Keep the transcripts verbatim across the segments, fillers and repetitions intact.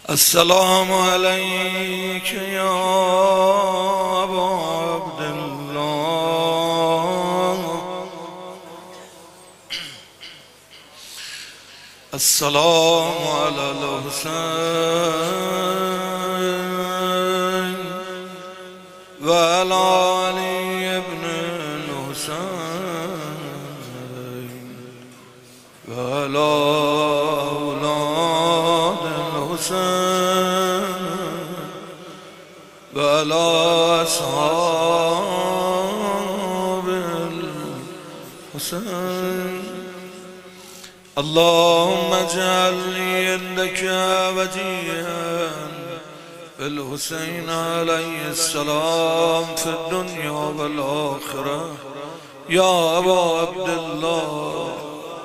السلام عليك يا أبا عبد الله. السلام على الحسين وعلى علي بن الحسين وعلى أولاد الحسين وعلى أصحاب الحسين. اللهم اجعلني عندك وجيها بالحسين عليه السلام في الدنيا والآخرة يا أبا عبد الله.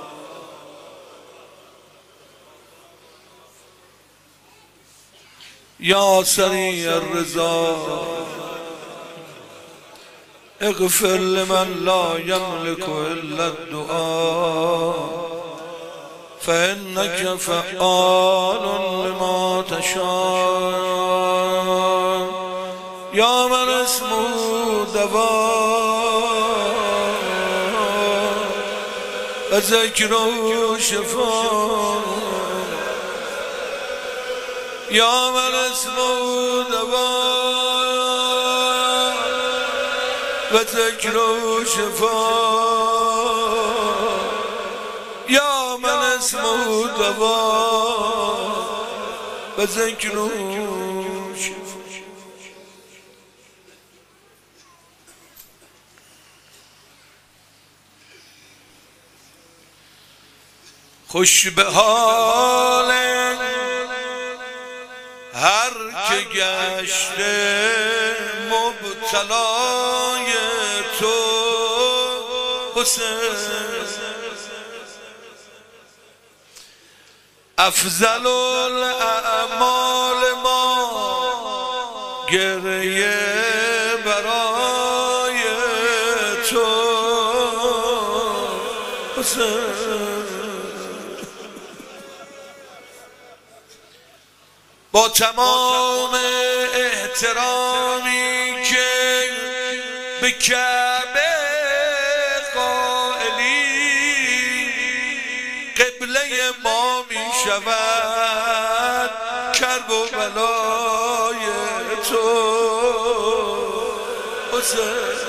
يا سريع الرضا اغفر لمن لا يملك إلا الدعاء فإنك فعال لما تشاء. يا من اسمه دواء وذكره شفاء. يا من اسمه دواء وذكره شفاء. يا من اسمه دواء وذكره شفاء. خوش به حال هر که گشته مبتلای تو حسین. افضل الاعمال ما گریه برای تو حسین. با تمام احترامی که به کعبه قائلی قبله ما می شود کرب و بلای تو حسین.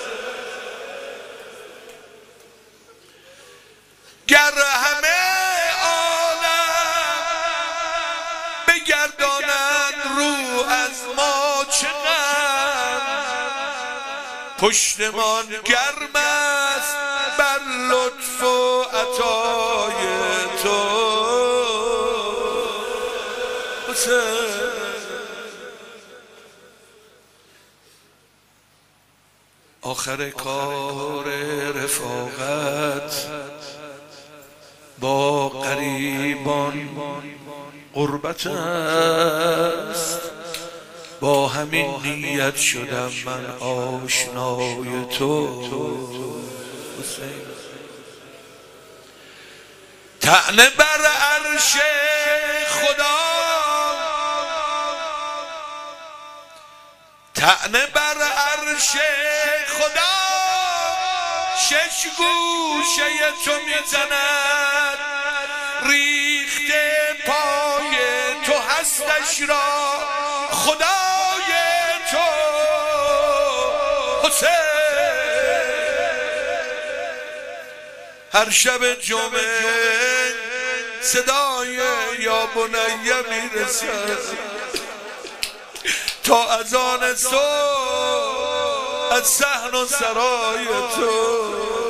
گر همه گردانند رو از ما چقدر پشتمان گرم است بر لطف و عطای تو حسین. آخر کار رفاقت با غریبان غربت است. با همین نیت شدم من آشنای تو حسین. طعنه بر عرش خدا طعنه بر عرش خدا شش گوشه تو میزند. ریخته پای تو هستش را خدای تو حسین. هر شب جمعه صدای یا بنیه میرسد تا اذان صبح از صحن و سرای تو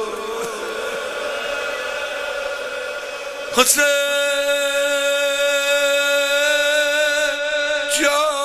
حسین جان.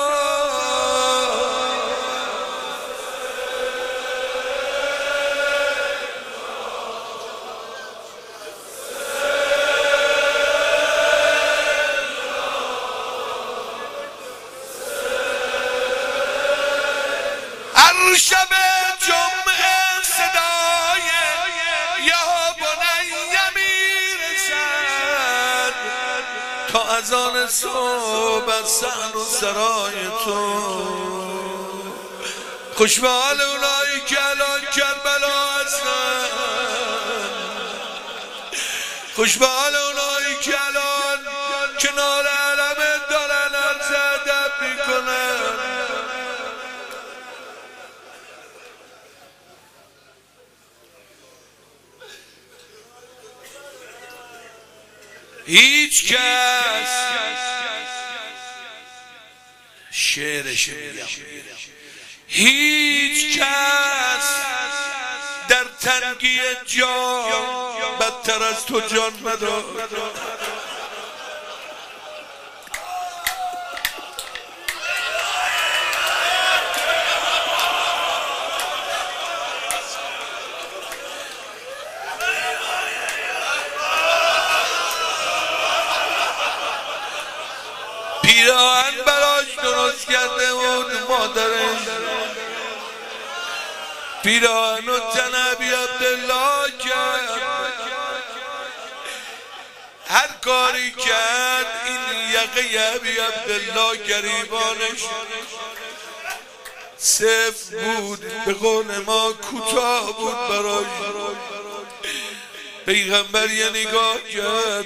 هر شب جمعه صدای یا بنیه میرسد تا از آن صبح از صحن و سرای تو. خوش به حال اونایی که الان کربلا هستن، خوش به حال اونایی که الان کنار علم دارن عرض ادب میکنن. هیچ کس شعرش میگم، هیچ کس در تنگی جان بدتر از تو جان مدار. پیراهن براش درست کرده بود مادرش، پیراهن و تن ابی عبدالله کرد، هر کاری کرد این یقه ابی عبدالله گریبانش صفر بود، به قول ما کوتاه بود براش. پیغمبر یه نگاه کرد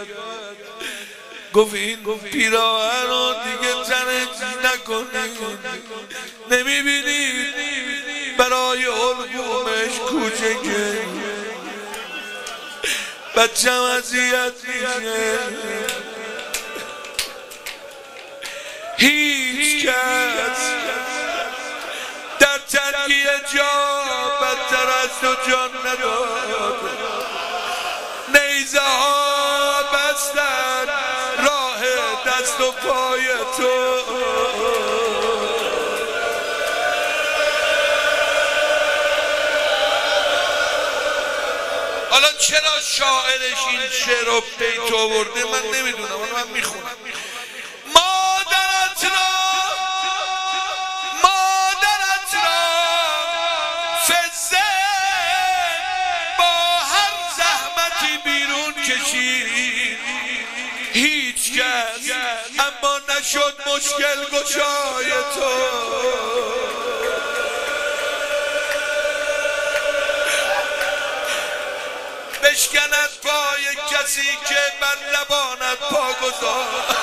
گفت این پیراهن رو دیگه تنت نکنید، نمیبینید برای حلقومش کوچکه، بچم اذیت میشه. هیچ کس در تنگی جا بدتر از تو جان نداد. نیزه ها بستن راه دست و پای تو، حالا چرا شاعرش این شعر رو بیت آورده من نمیدونم، من میخونم. مادرت را مادرت را فزه با هر زحمتی بیرون کشید، هیچ کس اما نشد مشکل گشای تو. بشکند پای کسی که بر لبانت پا گذاشت.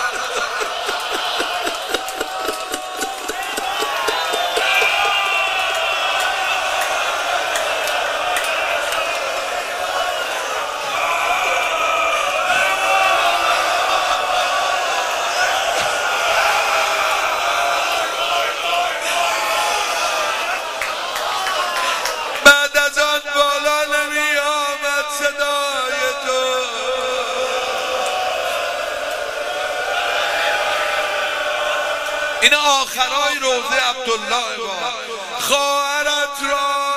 این آخرای روزه عبدالله با خواهرت را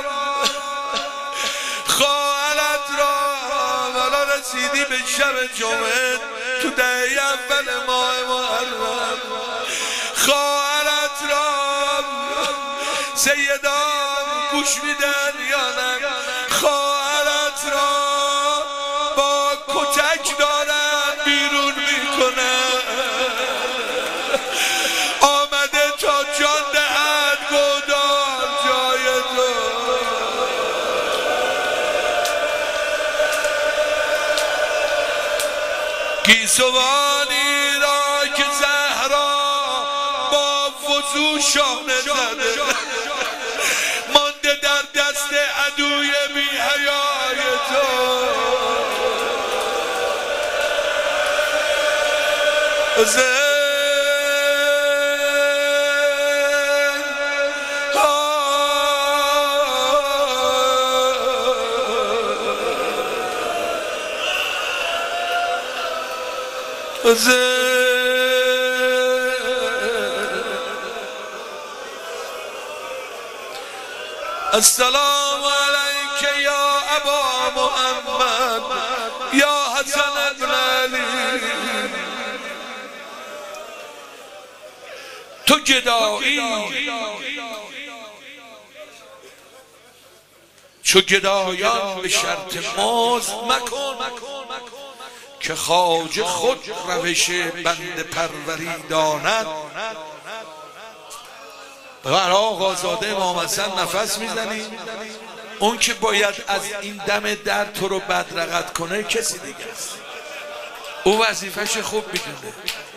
خواهرت را حالا رسیدی به شب جمعه تو دهی اول ماه محرم. خواهرت را سیدان گوش میدن یا نه؟ خواهرت را با کتک دارن بیرون میکنن، آمده تا جان دهد گودال جای تو. گیسوانی را که زهرا با وضو شانه زده، مانده در دست عدوی بی حیای تو. السلام علیک یا ابا محمد یا حسن ابن علی. تو گدایی چو گدایان به شرط مزد مکن، که خواجه خود روش بنده پروری داند. برای آقازاده امام حسن نفس میزنی؟ اون که باید از این دم در تو رو بدرقت کنه کسی دیگه است. او وظیفش خوب میدونه.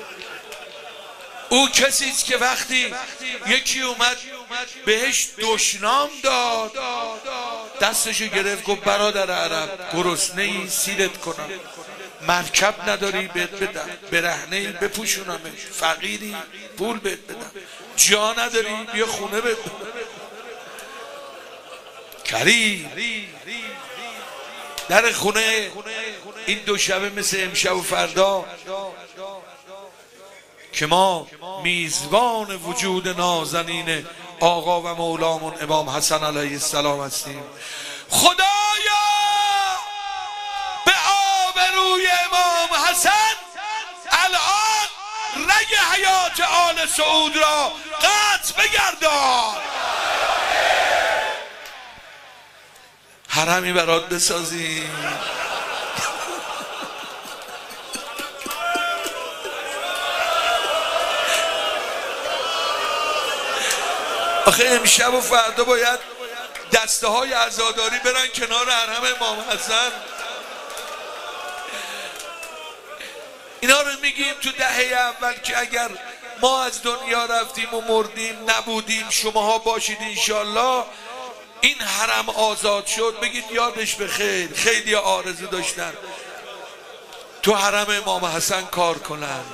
او کسی است که وقتی یکی اومد بهش دشنام داد دستشو گرفت گفت برادر عرب گرسنه ای سیرت کنم، مرکب نداری بهت بدم، برهنه ای بپوشونمش، فقیری پول بهت بدم، جا نداری بیا خونه بهت بدم. کریم در خونه این دو شبه مثل امشب و فردا که ما میزبان وجود نازنین آقا و مولامون امام حسن علیه السلام هستیم. خدایا به آبروی امام حسن الان رگ حیات آل سعود را قطع بگردان، حرمی برات بسازیم. آخه امشب و فردا باید دسته های عزاداری برن کنار حرم امام حسن. اینا رو میگیم تو دهه اول که اگر ما از دنیا رفتیم و مردیم نبودیم شماها باشید انشالله این حرم آزاد شد بگید یادش بخیر. خیلی آرزو داشتن تو حرم امام حسن کار کنن.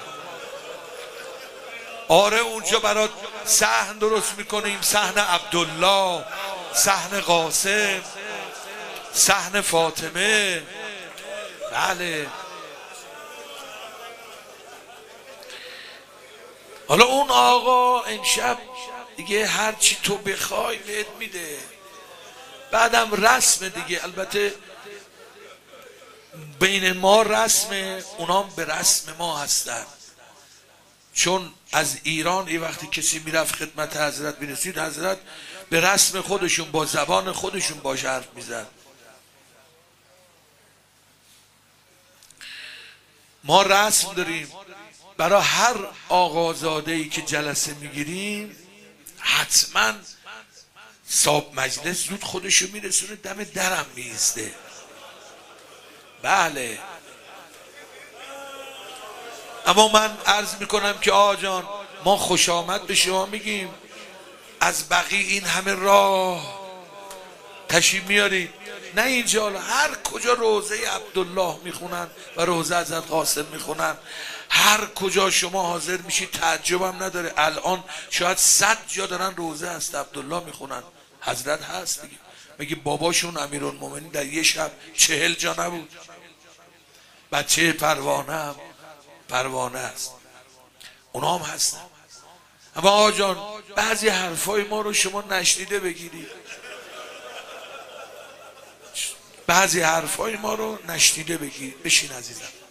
آره اونجا برات صحن درست میکنیم، صحن عبدالله، صحن قاسم، صحن فاطمه. بله حالا اون آقا امشب دیگه هر چی تو بخوای بهت میده. بعدم رسم دیگه، البته بین ما رسمه، اونام به رسم ما هستن. چون از ایران یه وقتی کسی میرفت خدمت حضرت میرسید حضرت به رسم خودشون با زبان خودشون باش حرف میزد. ما رسم داریم برای هر آقازاده‌ای که جلسه میگیریم حتما صاحب مجلس زود خودشو میرسونه دم درم میسته. بله اما من عرض میکنم که آقا جان ما خوش آمد به شما میگیم، از بقیه این همه راه تشریف میارید نه اینجا، هر کجا روزه عبدالله میخونن و روزه حضرت قاسم میخونن هر کجا شما حاضر میشید تعجبم نداره. الان شاید صد جا دارن روزه هست عبدالله میخونن، حضرت هست دیگه. میگه باباشون امیرالمومنین در یه شب چهل جا نبود. بچه پروانه هم پروانه است، اونا هم هستن. اما آقا جان بعضی حرفای ما رو شما نشنیده بگیرید، بعضی حرفای ما رو نشنیده بگیرید. بشین عزیزم.